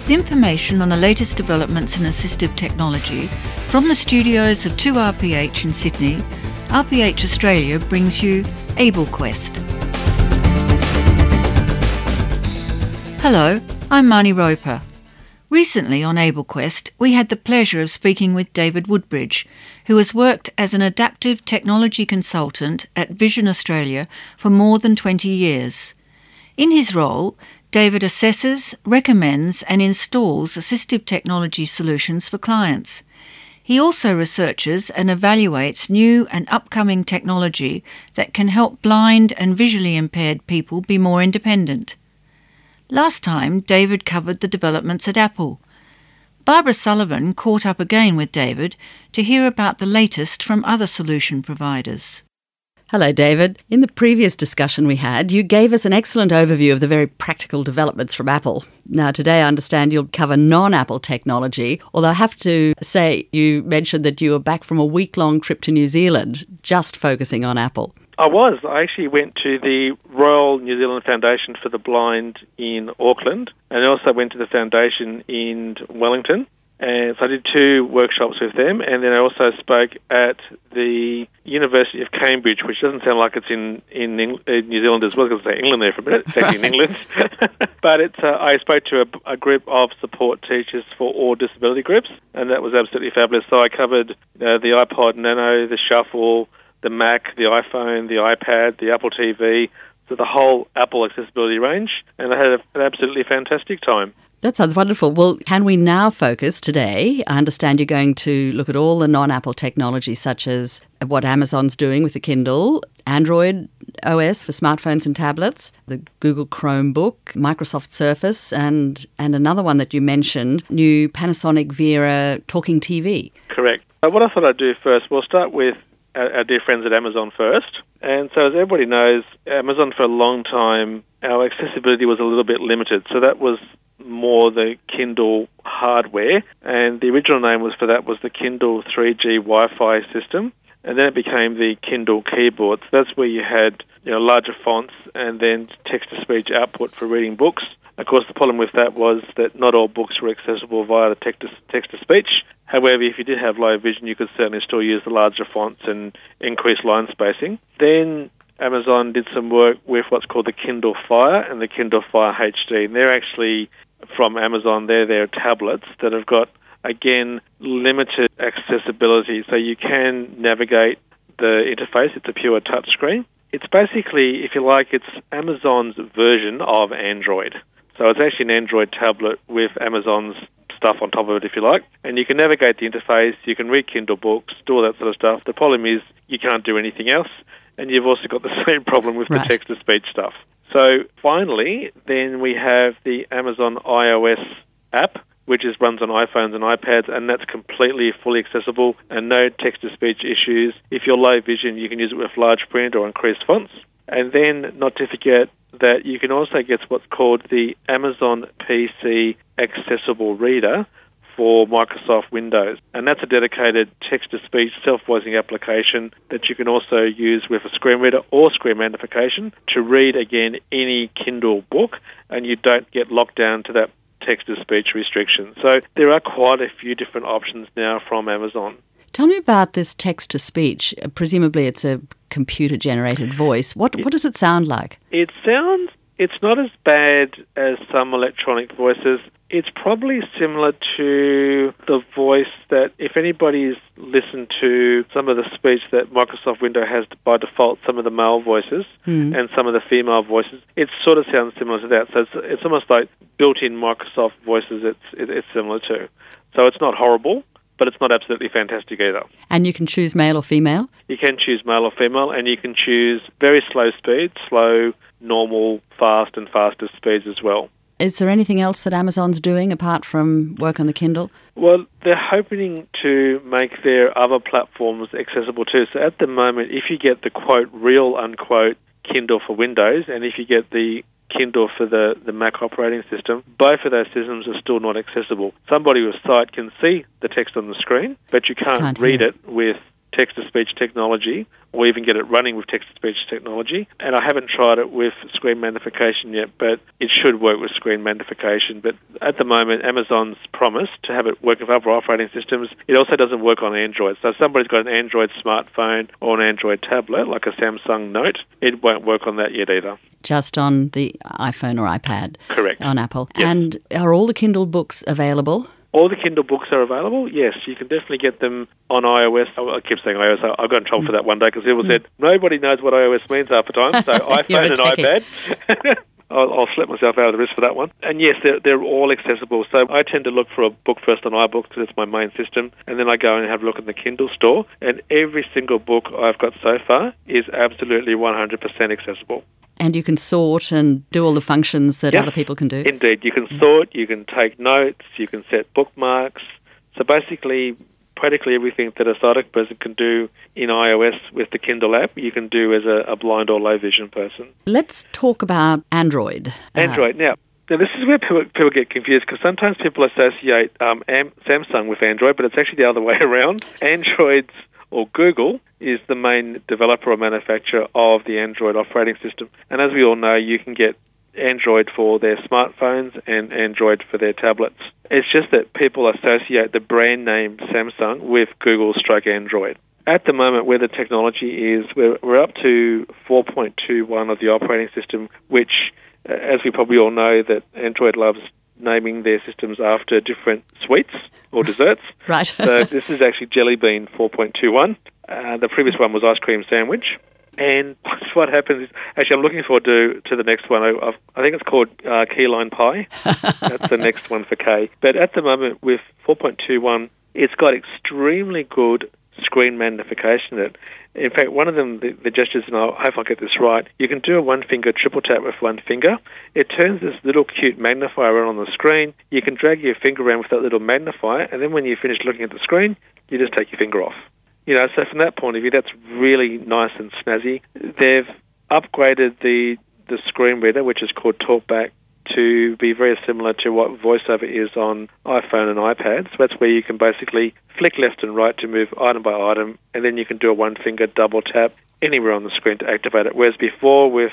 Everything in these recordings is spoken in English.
With information on the latest developments in assistive technology, from the studios of 2RPH in Sydney, RPH Australia brings you AbleQuest. Hello, I'm Marnie Roper. Recently on AbleQuest, we had the pleasure of speaking with David Woodbridge, who has worked as an adaptive technology consultant at Vision Australia for more than 20 years. In his role, David assesses, recommends and installs assistive technology solutions for clients. He also researches and evaluates new and upcoming technology that can help blind and visually impaired people be more independent. Last time, David covered the developments at Apple. Barbara Sullivan caught up again with David to hear about the latest from other solution providers. Hello, David. In the previous discussion we had, you gave us an excellent overview of the very practical developments from Apple. Now, today I understand you'll cover non-Apple technology, although I have to say you mentioned that you were back from a week-long trip to New Zealand, just focusing on Apple. I was. I actually went to the Royal New Zealand Foundation for the Blind in Auckland, and I also went to the foundation in Wellington. And so I did 2 workshops with them, and then I also spoke at the University of Cambridge, which doesn't sound like it's in New Zealand as well, because it's England there for a minute. It's actually in England. But I spoke to a group of support teachers for all disability groups, and that was absolutely fabulous. So I covered the iPod Nano, the Shuffle, the Mac, the iPhone, the iPad, the Apple TV, so the whole Apple accessibility range, and I had an absolutely fantastic time. That sounds wonderful. Well, can we now focus today? I understand you're going to look at all the non-Apple technology, such as what Amazon's doing with the Kindle, Android OS for smartphones and tablets, the Google Chromebook, Microsoft Surface, and another one that you mentioned, new Panasonic Vera talking TV. Correct. What I thought I'd do first, we'll start with our dear friends at Amazon first. And so as everybody knows, Amazon for a long time, our accessibility was a little bit limited. So that was more the Kindle hardware, and the original name was the Kindle 3G Wi-Fi system, and then it became the Kindle keyboard. So that's where you had larger fonts and then text-to-speech output for reading books. Of course, the problem with that was that not all books were accessible via the text-to-speech. However, if you did have low vision, you could certainly still use the larger fonts and increase line spacing. Then Amazon did some work with what's called the Kindle Fire and the Kindle Fire HD, and they're actually from Amazon. They're tablets that have got, again, limited accessibility, so you can navigate the interface. It's a pure touchscreen. It's basically, if you like, it's Amazon's version of Android. So it's actually an Android tablet with Amazon's stuff on top of it, if you like. And you can navigate the interface, you can read Kindle books, do all that sort of stuff. The problem is you can't do anything else, and you've also got the same problem with the text-to-speech stuff. So finally, then we have the Amazon iOS app, which runs on iPhones and iPads, and that's completely fully accessible and no text-to-speech issues. If you're low vision, you can use it with large print or increased fonts. And then, not to forget, that you can also get what's called the Amazon PC Accessible Reader for Microsoft Windows. And that's a dedicated text-to-speech self-voicing application that you can also use with a screen reader or screen magnification to read, again, any Kindle book, and you don't get locked down to that text-to-speech restriction. So there are quite a few different options now from Amazon. Tell me about this text-to-speech. Presumably it's a computer-generated voice. What does it sound like? It's not as bad as some electronic voices. It's probably similar to the voice that, if anybody's listened to some of the speech that Microsoft Windows has by default, some of the male voices and some of the female voices, it sort of sounds similar to that. So it's almost like built-in Microsoft voices it's similar to. So it's not horrible, but it's not absolutely fantastic either. And you can choose male or female? You can choose male or female, and you can choose very slow speeds, slow, normal, fast, and faster speeds as well. Is there anything else that Amazon's doing apart from work on the Kindle? Well, they're hoping to make their other platforms accessible too. So at the moment, if you get the, quote, real, unquote, Kindle for Windows, and if you get the Kindle for the Mac operating system, both of those systems are still not accessible. Somebody with sight can see the text on the screen, but you can't read it with text-to-speech technology, or even get it running with text-to-speech technology. And I haven't tried it with screen magnification yet, but it should work with screen magnification. But at the moment, Amazon's promised to have it work with other operating systems. It also doesn't work on Android. So if somebody's got an Android smartphone or an Android tablet, like a Samsung Note, it won't work on that yet either. Just on the iPhone or iPad? Correct. On Apple. Yes. And are all the Kindle books available? All the Kindle books are available, yes. You can definitely get them on iOS. I keep saying iOS. I got in trouble for that one day because people said, nobody knows what iOS means half the time, so iPhone and iPad. I'll slap myself out of the wrist for that one. And yes, they're all accessible. So I tend to look for a book first on iBooks because it's my main system, and then I go and have a look in the Kindle store, and every single book I've got so far is absolutely 100% accessible. And you can sort and do all the functions that other people can do? Indeed. You can sort, you can take notes, you can set bookmarks. So basically, practically everything that a sighted person can do in iOS with the Kindle app, you can do as a blind or low vision person. Let's talk about Android. Android. Now, this is where people get confused because sometimes people associate Samsung with Android, but it's actually the other way around. Android's or Google is the main developer or manufacturer of the Android operating system. And as we all know, you can get Android for their smartphones and Android for their tablets. It's just that people associate the brand name Samsung with Google/Android. At the moment, where the technology is, we're up to 4.21 of the operating system, which, as we probably all know, that Android loves naming their systems after different sweets or desserts. Right. So this is actually Jelly Bean 4.21. The previous one was Ice Cream Sandwich. And what happens is, actually, I'm looking forward to the next one. I think it's called Key Lime Pie. That's the next one for K. But at the moment, with 4.21, it's got extremely good screen magnification in it. In fact, one of them, the gestures, and I hope I get this right, you can do a one-finger triple tap with one finger. It turns this little cute magnifier on the screen. You can drag your finger around with that little magnifier, and then when you finish looking at the screen, you just take your finger off. So from that point of view, that's really nice and snazzy. They've upgraded the screen reader, which is called TalkBack, to be very similar to what VoiceOver is on iPhone and iPad. So that's where you can basically flick left and right to move item by item, and then you can do a one-finger double tap anywhere on the screen to activate it. Whereas before, with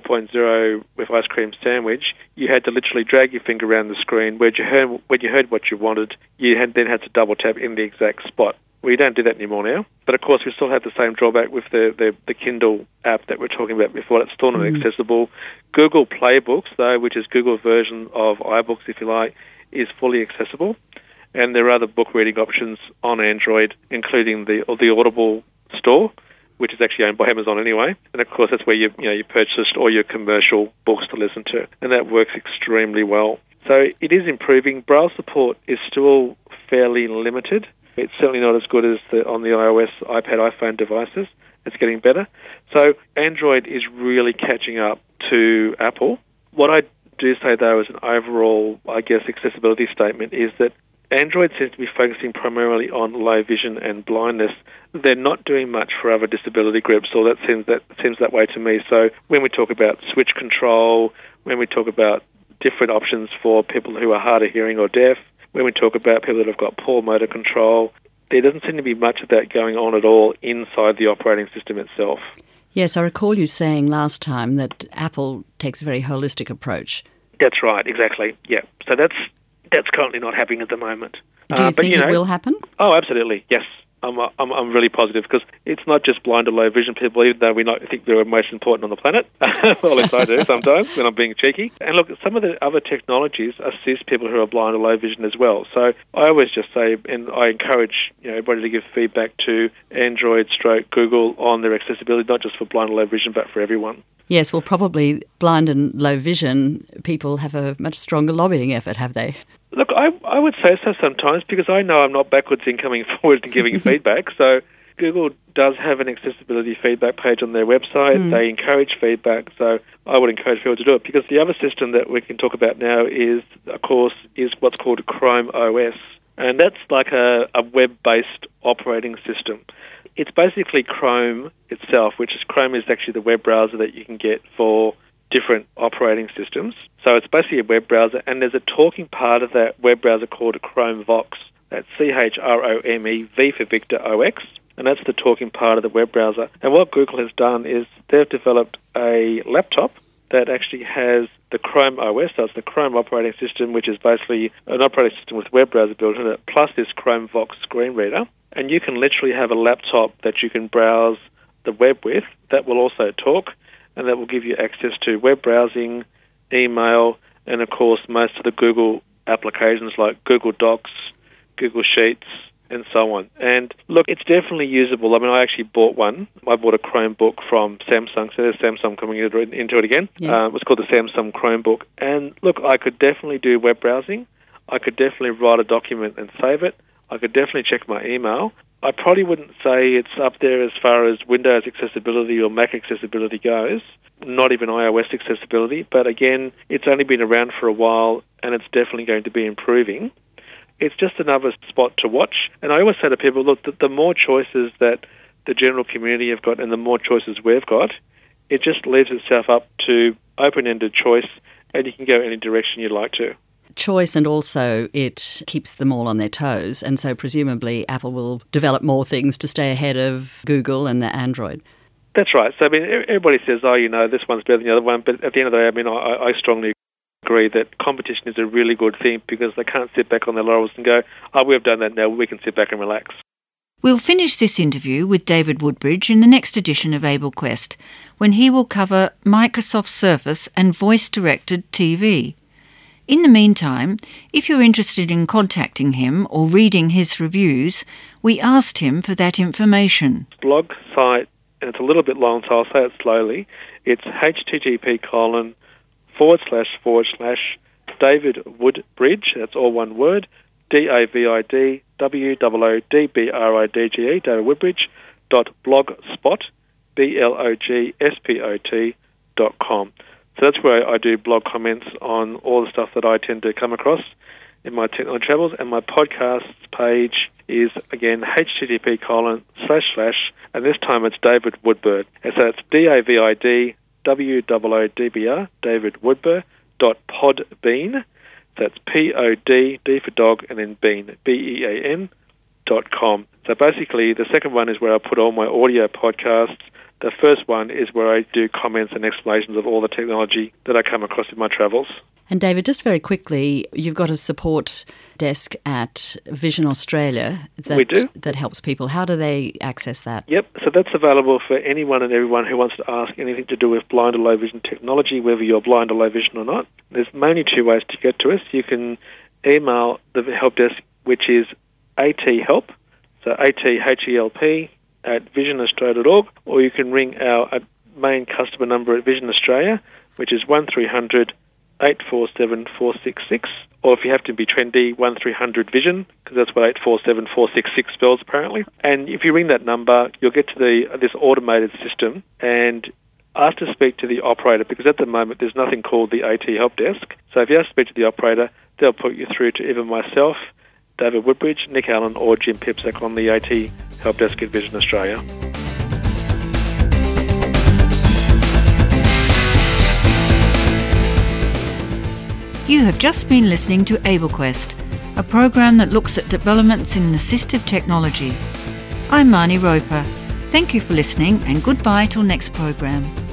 4.0 with Ice Cream Sandwich, you had to literally drag your finger around the screen. When you heard what you wanted, you then had to double tap in the exact spot. We don't do that anymore now. But of course, we still have the same drawback with the Kindle app that we're talking about before. It's still not accessible. Google Play Books, though, which is Google's version of iBooks, if you like, is fully accessible. And there are other book reading options on Android, including the Audible store, which is actually owned by Amazon anyway. And of course, that's where you purchased all your commercial books to listen to. And that works extremely well. So it is improving. Braille support is still fairly limited. It's certainly not as good as on the iOS, iPad, iPhone devices. It's getting better. So Android is really catching up to Apple. What I do say, though, as an overall, accessibility statement is that Android seems to be focusing primarily on low vision and blindness. They're not doing much for other disability groups, or that seems that way to me. So when we talk about switch control, when we talk about different options for people who are hard of hearing or deaf, when we talk about people that have got poor motor control, there doesn't seem to be much of that going on at all inside the operating system itself. Yes, I recall you saying last time that Apple takes a very holistic approach. That's right, exactly. Yeah. So that's currently not happening at the moment. Do you think it will happen? Oh, absolutely. Yes. I'm really positive because it's not just blind or low vision people, even though think they're most important on the planet. Well, at least I do sometimes when I'm being cheeky. And look, some of the other technologies assist people who are blind or low vision as well. So I always just say, and I encourage everybody to give feedback to Android/Google on their accessibility, not just for blind or low vision, but for everyone. Yes, well, probably blind and low vision people have a much stronger lobbying effort, have they? Look, I would say so sometimes because I know I'm not backwards in coming forward and giving feedback. So Google does have an accessibility feedback page on their website. They encourage feedback, so I would encourage people to do it because the other system that we can talk about now is what's called Chrome OS, and that's like a web-based operating system. It's basically Chrome itself, Chrome is actually the web browser that you can get for different operating systems. So it's basically a web browser, and there's a talking part of that web browser called a Chrome Vox. That's CHROME, V for Victor, OX. and that's the talking part of the web browser. And what Google has done is they've developed a laptop that actually has the Chrome OS, so it's the Chrome operating system, which is basically an operating system with web browser built in it, plus this Chrome Vox screen reader. And you can literally have a laptop that you can browse the web with that will also talk, and that will give you access to web browsing, email, and of course most of the Google applications like Google Docs, Google Sheets, and so on. And look, it's definitely usable. I mean, I actually bought one. I bought a Chromebook from Samsung, so there's Samsung coming into it again. Yeah. It was called the Samsung Chromebook. And look, I could definitely do web browsing. I could definitely write a document and save it. I could definitely check my email. I probably wouldn't say it's up there as far as Windows accessibility or Mac accessibility goes, not even iOS accessibility. But again, it's only been around for a while, and it's definitely going to be improving. It's just another spot to watch. And I always say to people, look, the more choices that the general community have got and the more choices we've got, it just leaves itself up to open-ended choice, and you can go any direction you'd like to. Choice, and also it keeps them all on their toes. And so presumably Apple will develop more things to stay ahead of Google and the Android. That's right. So, I mean, everybody says, this one's better than the other one. But at the end of the day, I mean, I strongly agree that competition is a really good thing because they can't sit back on their laurels and go, we've done that now, we can sit back and relax. We'll finish this interview with David Woodbridge in the next edition of AbleQuest, when he will cover Microsoft Surface and voice-directed TV. In the meantime, if you're interested in contacting him or reading his reviews, we asked him for that information. Blog site, and it's a little bit long, so I'll say it slowly. It's http://David Woodbridge, that's all one word, DAVIDWOODBRIDGE, David Woodbridge, .blogspot, blogspot.com. So that's where I do blog comments on all the stuff that I tend to come across in my technology travels. And my podcast page is, again, http:// and this time it's David Woodbird. And so it's DAVIDWOODBR, David Woodbird, .podbean. That's POD, D for dog, and then bean, BEAN.com. So basically, the second one is where I put all my audio podcasts. The first one is where I do comments and explanations of all the technology that I come across in my travels. And David, just very quickly, you've got a support desk at Vision Australia that helps people. How do they access that? Yep, so that's available for anyone and everyone who wants to ask anything to do with blind or low vision technology, whether you're blind or low vision or not. There's mainly two ways to get to us. You can email the help desk, which is ATHelp, so ATHELP, at visionaustralia.org, or you can ring our main customer number at Vision Australia, which is 1300 847 466, or if you have to be trendy, 1300 Vision, because that's what 847 466 spells apparently. And if you ring that number, you'll get to this automated system and ask to speak to the operator, because at the moment there's nothing called the AT Help Desk. So if you ask to speak to the operator, they'll put you through to either myself, David Woodbridge, Nick Allen, or Jim Pipsack on the AT Help Desk at Vision Australia. You have just been listening to AbleQuest, a program that looks at developments in assistive technology. I'm Marnie Roper. Thank you for listening, and goodbye till next program.